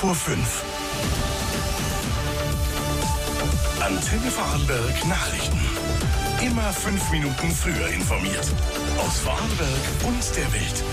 vor 5. Antenne Vorarlberg Nachrichten. Immer 5 Minuten früher informiert. Aus Vorarlberg und der Welt.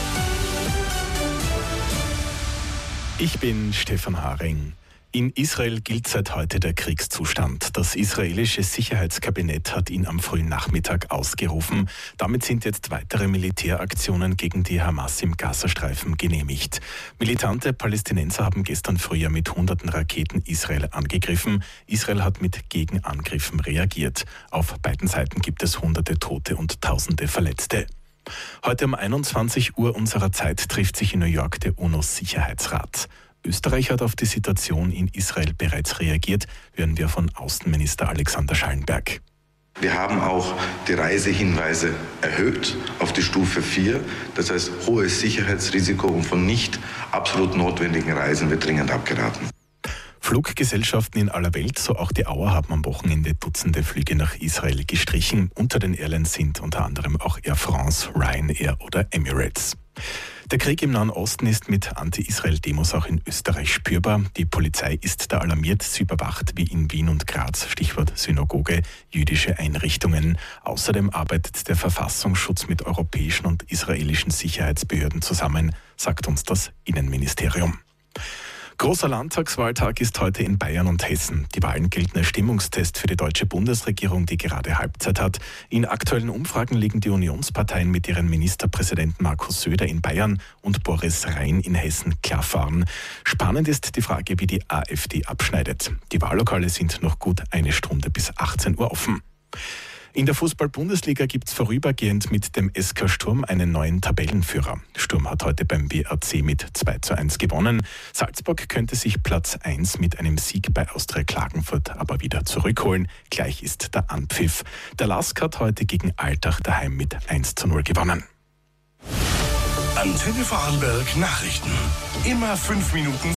Ich bin Stefan Haring. In Israel gilt seit heute der Kriegszustand. Das israelische Sicherheitskabinett hat ihn am frühen Nachmittag ausgerufen. Damit sind jetzt weitere Militäraktionen gegen die Hamas im Gazastreifen genehmigt. Militante Palästinenser haben gestern früh mit hunderten Raketen Israel angegriffen. Israel hat mit Gegenangriffen reagiert. Auf beiden Seiten gibt es hunderte Tote und tausende Verletzte. Heute um 21 Uhr unserer Zeit trifft sich in New York der UNO-Sicherheitsrat. Österreich hat auf die Situation in Israel bereits reagiert, hören wir von Außenminister Alexander Schallenberg. Wir haben auch die Reisehinweise erhöht auf die Stufe 4. Das heißt, hohes Sicherheitsrisiko und von nicht absolut notwendigen Reisen wird dringend abgeraten. Fluggesellschaften in aller Welt, so auch die Auer, haben am Wochenende Dutzende Flüge nach Israel gestrichen. Unter den Airlines sind unter anderem auch Air France, Ryanair oder Emirates. Der Krieg im Nahen Osten ist mit Anti-Israel-Demos auch in Österreich spürbar. Die Polizei ist da alarmiert. Sie überwacht wie in Wien und Graz, Stichwort Synagoge, jüdische Einrichtungen. Außerdem arbeitet der Verfassungsschutz mit europäischen und israelischen Sicherheitsbehörden zusammen, sagt uns das Innenministerium. Großer Landtagswahltag ist heute in Bayern und Hessen. Die Wahlen gelten als Stimmungstest für die deutsche Bundesregierung, die gerade Halbzeit hat. In aktuellen Umfragen liegen die Unionsparteien mit ihren Ministerpräsidenten Markus Söder in Bayern und Boris Rhein in Hessen klar vorn. Spannend ist die Frage, wie die AfD abschneidet. Die Wahllokale sind noch gut eine Stunde bis 18 Uhr offen. In der Fußball-Bundesliga gibt es vorübergehend mit dem SK Sturm einen neuen Tabellenführer. Sturm hat heute beim WAC mit 2:1 gewonnen. Salzburg könnte sich Platz 1 mit einem Sieg bei Austria Klagenfurt aber wieder zurückholen. Gleich ist der Anpfiff. Der LASK hat heute gegen Altach daheim mit 1:0 gewonnen. Antenne Vorarlberg Nachrichten. Immer 5 Minuten